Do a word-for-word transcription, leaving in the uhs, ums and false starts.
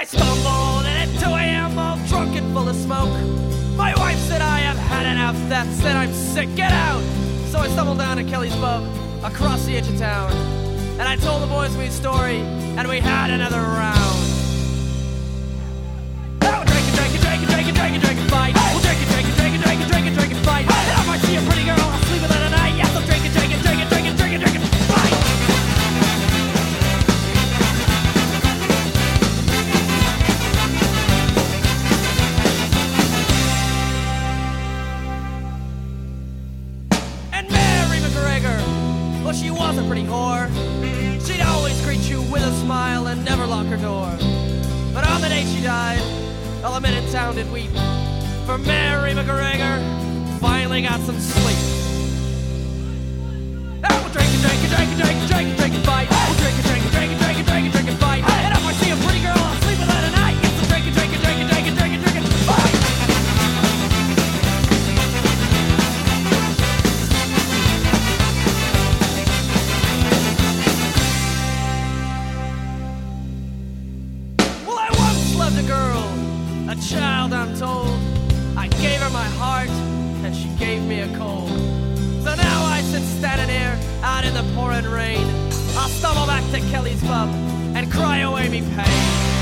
I stumbled and at two a.m. all drunk and full of smoke. My wife said I have had enough, that said I'm sick, get out! So I stumbled down to Kelly's Pub, across the edge of town. And I told the boys my story, and we had another round. Now we're drinking, drinking, drinking, drinking, drinking, drinking, fight. We'll drinking, drinking, drinking, drinking, drinking, drinking, fight. And if I see a pretty girl, I'll sleep with her tonight. Yes, I'm drinking, drinking, drinking, drinking, drinking, drinking, fight. And Mary McGregor, well, she was a pretty whore. She'd always greet you with a smile and never lock her door. But on the day she died, all the men in town did weep, for Mary McGregor finally got some sleep. Now we're drinking, drinking, drinking, drinking, drinking, drinking, fight. We're drinking, drinking, drinking, drinking, drinking, drinking, fight. And if I see a pretty girl, I'll sleep with her tonight. Yes, I'm drinking, drinking, drinking, drinking, drinking, drinking, fight. Well, I once loved a girl, a child I'm told. I gave her my heart, and she gave me a cold. So now I sit standing here, out in the pouring rain. I'll stumble back to Kelly's Pub, and cry away me pain.